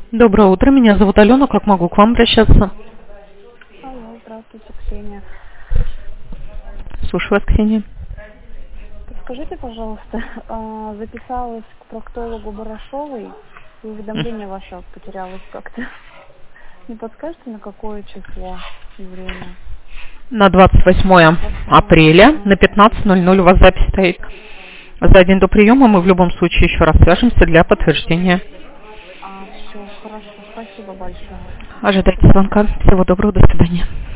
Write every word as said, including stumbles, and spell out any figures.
Доброе утро, меня зовут Алена, как могу к вам обращаться? Алло, здравствуйте, Ксения. Слушаю вас, Ксения. Скажите, пожалуйста, а, записалась к проктологу Барашовой, и уведомление ваше потерялось как-то. Не подскажете, на какое число и время? На двадцать восьмое апреля на пятнадцать ноль ноль у вас запись стоит. За день до приема мы в любом случае еще раз свяжемся для подтверждения. А, все, хорошо, спасибо большое. Ожидайте звонка. Всего доброго, до свидания.